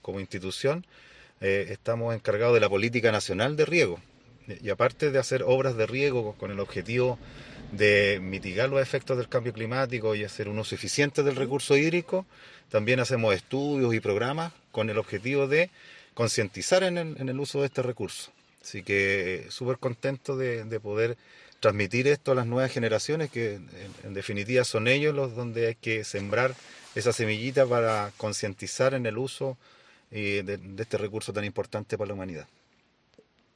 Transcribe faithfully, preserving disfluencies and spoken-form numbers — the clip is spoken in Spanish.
como institución, eh, estamos encargados de la política nacional de riego. Y aparte de hacer obras de riego con el objetivo de mitigar los efectos del cambio climático y hacer un uso eficiente del recurso hídrico, también hacemos estudios y programas con el objetivo de concientizar en el, en el uso de este recurso. Así que súper contento de, de poder transmitir esto a las nuevas generaciones, que en, en definitiva son ellos los donde hay que sembrar esa semillita para concientizar en el uso eh, de, de este recurso tan importante para la humanidad.